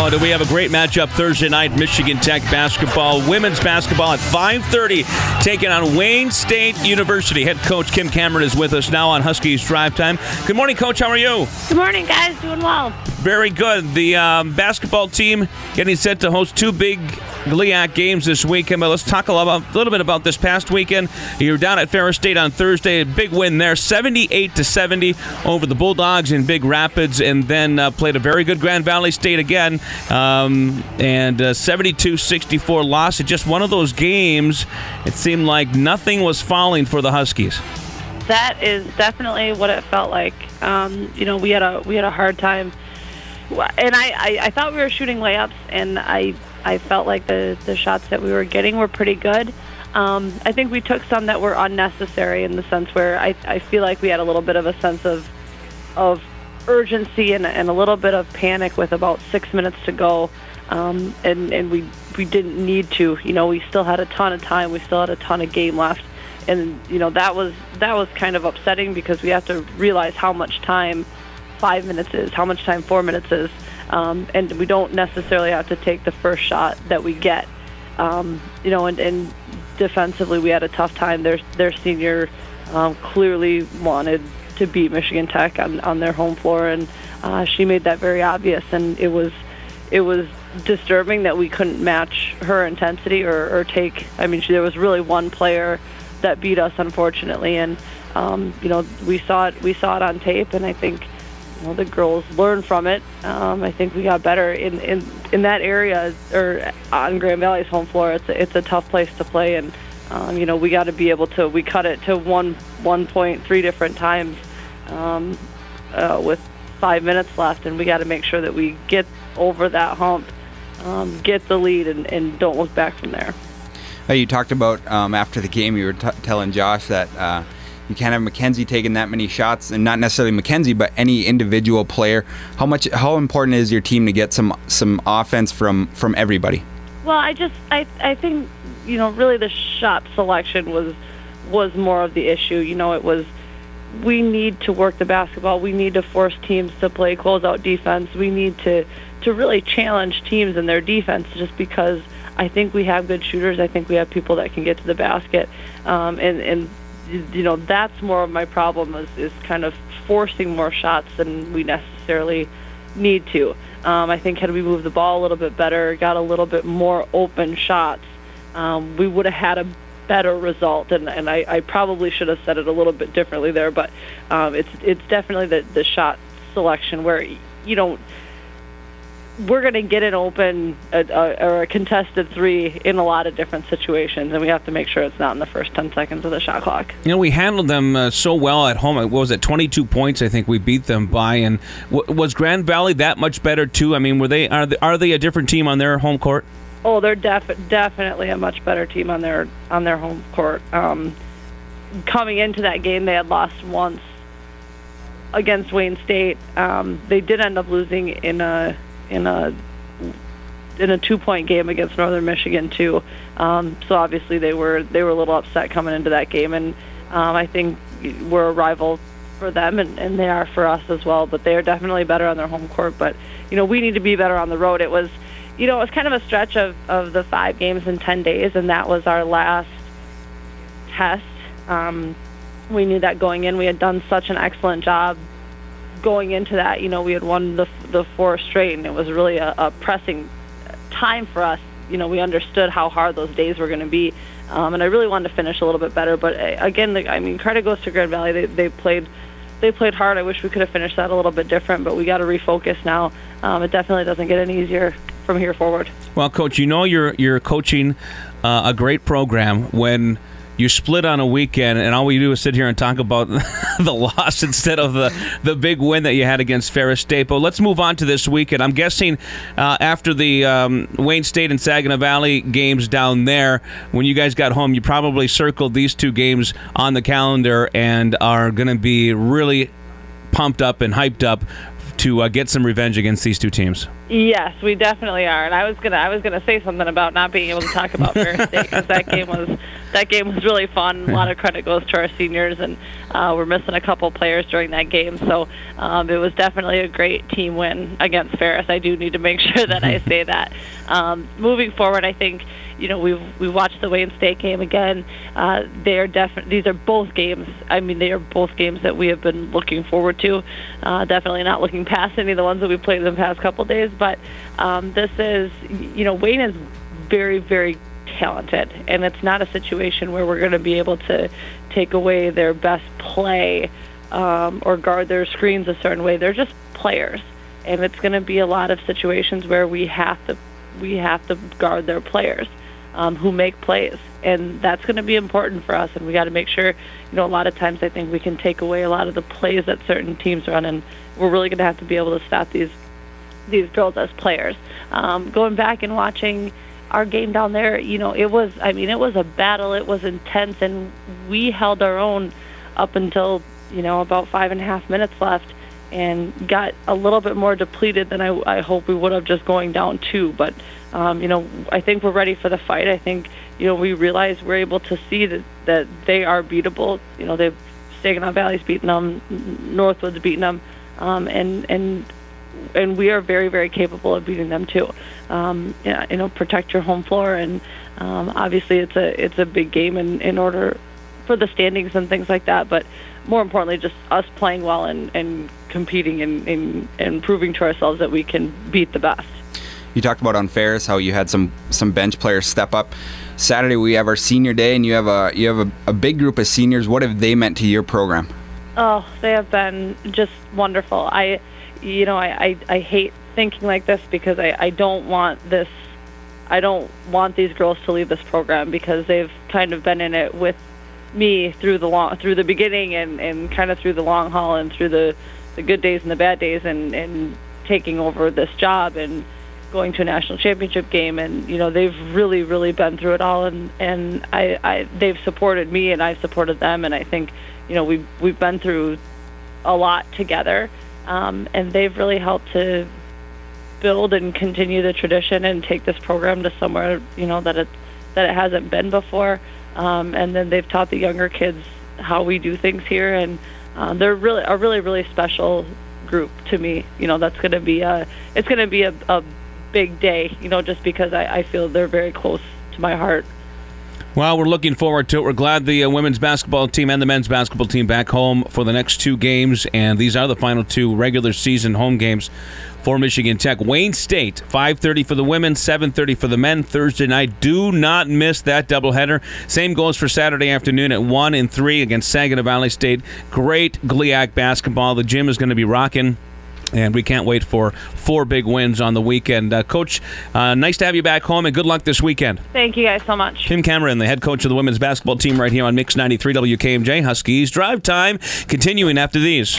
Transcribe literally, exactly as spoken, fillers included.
do we have a great matchup Thursday night, Michigan Tech basketball, women's basketball at five thirty, taking on Wayne State University. Head coach Kim Cameron is with us now on Huskies Drive Time. Good morning, Coach. How are you? Good morning, guys. Doing well. Very good. The um, basketball team getting set to host two big G L I A C games this weekend, but let's talk a little, a little bit about this past weekend. You were down at Ferris State on Thursday. A big win there, seventy-eight to seventy over the Bulldogs in Big Rapids, and then uh, played a very good Grand Valley State again, um, and uh, seventy-two sixty-four loss. It's just one of those games, it seemed like nothing was falling for the Huskies. That is definitely what it felt like. Um, you know, we had a we had a hard time, and I, I, I thought we were shooting layups, and I I felt like the, the shots that we were getting were pretty good. Um, I think we took some that were unnecessary in the sense where I, I feel like we had a little bit of a sense of of urgency and, and a little bit of panic with about six minutes to go, um, and and we we didn't need to. You know, we still had a ton of time. We still had a ton of game left, and you know that was that was kind of upsetting because we have to realize how much time five minutes is, how much time four minutes is. Um, and we don't necessarily have to take the first shot that we get. Um, you know, and, and defensively we had a tough time. Their, their senior um, clearly wanted to beat Michigan Tech on, on their home floor, and uh, she made that very obvious. And it was it was disturbing that we couldn't match her intensity or, or take. I mean, she, there was really one player that beat us, unfortunately, and um, you know we saw it we saw it on tape, and I think. Well, the girls learned from it. Um, I think we got better in, in, in that area, or on Grand Valley's home floor. It's a, it's a tough place to play, and um, you know we got to be able to. We cut it to one one point three different times um, uh, with five minutes left, and we got to make sure that we get over that hump, um, get the lead, and, and don't look back from there. Hey, you talked about um, after the game. You were t- telling Josh that. Uh, You can't have Mackenzie taking that many shots, and not necessarily Mackenzie, but any individual player. How much? How important is your team to get some some offense from, from everybody? Well, I just I I think you know really the shot selection was was more of the issue. You know, it was we need to work the basketball. We need to force teams to play closeout defense. We need to to really challenge teams in their defense, just because I think we have good shooters. I think we have people that can get to the basket, um, and and. You know, that's more of my problem is, is kind of forcing more shots than we necessarily need to. Um, I think had we moved the ball a little bit better, got a little bit more open shots, um, we would have had a better result. And, and I, I probably should have said it a little bit differently there, but um, it's it's definitely the, the shot selection where, you know, we're going to get an open a, a, or a contested three in a lot of different situations, and we have to make sure it's not in the first ten seconds of the shot clock. You know, we handled them uh, so well at home. What was it, twenty-two points? I think we beat them by. And w- was Grand Valley that much better too? I mean, were they are they, are they a different team on their home court? Oh, they're def- definitely a much better team on their on their home court. Um, coming into that game, they had lost once against Wayne State. Um, they did end up losing in a. in a in a two-point game against Northern Michigan too. Um, so obviously they were they were a little upset coming into that game, and um, I think we're a rival for them, and, and they are for us as well. But they are definitely better on their home court. But you know we need to be better on the road. It was, you know, it was kind of a stretch of, of the five games in ten days, and that was our last test. Um, we knew that going in. We had done such an excellent job going into that. You know, we had won the the four straight, and it was really a, a pressing time for us. You know, we understood how hard those days were going to be, um, and I really wanted to finish a little bit better. But again, the, I mean, credit goes to Grand Valley. They they played they played hard. I wish we could have finished that a little bit different, but we got to refocus now. Um, it definitely doesn't get any easier from here forward. Well, Coach, you know you're you're coaching uh, a great program when you split on a weekend, and all we do is sit here and talk about the loss instead of the, the big win that you had against Ferris State. But let's move on to this weekend. I'm guessing uh, after the um, Wayne State and Saginaw Valley games down there, when you guys got home, you probably circled these two games on the calendar and are going to be really pumped up and hyped up to uh, get some revenge against these two teams. Yes, we definitely are. And I was gonna I was gonna say something about not being able to talk about Ferris State because that game was that game was really fun. A lot of credit goes to our seniors, and uh, we're missing a couple players during that game. So um, it was definitely a great team win against Ferris. I do need to make sure that I say that. Um, moving forward, I think you know we've we watched the Wayne State game again. Uh, they are definitely these are both games. I mean, they are both games that we have been looking forward to. Uh, definitely not looking past any of the ones that we played in the past couple days. But um, this is, you know, Wayne is very, very talented, and it's not a situation where we're going to be able to take away their best play um, or guard their screens a certain way. They're just players, and it's going to be a lot of situations where we have to we have to guard their players um, who make plays, and that's going to be important for us. And we got to make sure, you know, a lot of times I think we can take away a lot of the plays that certain teams run, and we're really going to have to be able to stop these. these girls as players. Um, going back and watching our game down there, you know, it was, I mean, it was a battle. It was intense, and we held our own up until, you know, about five and a half minutes left and got a little bit more depleted than I, I hope we would have just going down two. But, um, you know, I think we're ready for the fight. I think, you know, we realize we're able to see that, that they are beatable. You know, they've, Saginaw Valley's beaten them, Northwood's beaten them, um, and, and, and we are very, very capable of beating them too. Um, yeah, you know, protect your home floor, and um, obviously it's a it's a big game in, in order for the standings and things like that. But more importantly, just us playing well and, and competing and, and and proving to ourselves that we can beat the best. You talked about on Ferris how you had some some bench players step up. Saturday we have our senior day, and you have a you have a, a big group of seniors. What have they meant to your program? Oh, they have been just wonderful. I. You know, I, I, I hate thinking like this because I, I don't want this, I don't want these girls to leave this program because they've kind of been in it with me through the long, through the beginning and, and kind of through the long haul and through the, the good days and the bad days and, and taking over this job and going to a national championship game. And, you know, they've really, really been through it all. And, and I, I, they've supported me and I've supported them. And I think, you know, we've, we've been through a lot together. Um, and they've really helped to build and continue the tradition and take this program to somewhere, you know, that it that it hasn't been before. Um, and then they've taught the younger kids how we do things here, and uh, they're really a really really special group to me. You know, that's going to be a it's going to be a, a big day. You know, just because I, I feel they're very close to my heart. Well, we're looking forward to it. We're glad the uh, women's basketball team and the men's basketball team back home for the next two games, and these are the final two regular season home games for Michigan Tech. Wayne State, five thirty for the women, seven thirty for the men Thursday night. Do not miss that doubleheader. Same goes for Saturday afternoon at one and three against Saginaw Valley State. Great G L I A C basketball. The gym is going to be rocking. And we can't wait for four big wins on the weekend. Uh, Coach, uh, nice to have you back home, and good luck this weekend. Thank you guys so much. Kim Cameron, the head coach of the women's basketball team right here on Mix ninety-three W K M J. Huskies Drive Time, continuing after these.